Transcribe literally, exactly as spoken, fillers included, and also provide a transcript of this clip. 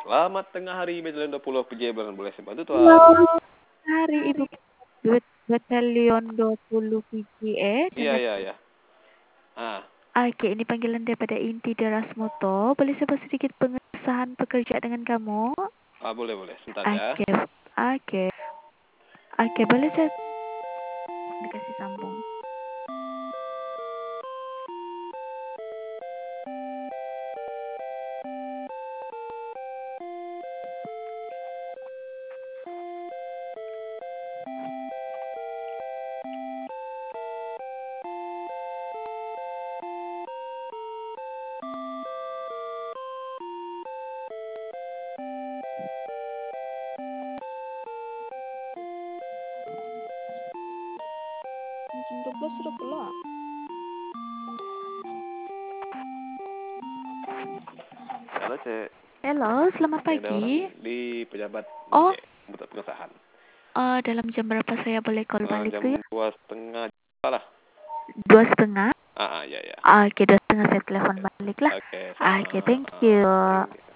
Selamat tengah hari Batalion dua puluh P J Bulan boleh saya bantu tuan? Halo, hari Ibu Bet- Batalion dua puluh P J E Iya dengan iya iya. Ah, Oke, ini panggilan daripada Inti Darasmoto. Boleh saya buat sedikit pengesahan pekerja dengan kamu? ah boleh boleh. Sebentar ya. Oke, oke, oke. Boleh saya dikasih sambung? Jam dua belas sudah pulang. Halo cek. Halo, selamat Ini ada orang pagi. di pejabat Oh, cek buat pengesahan. eh, dalam jam berapa saya boleh call Ah, balik jam tuh ya? dua setengah lah. Dua setengah. Ah, ah ya ya. Oke, dua setengah saya telepon balik lah. Oke Oke, sama. thank Ah, you. thank you.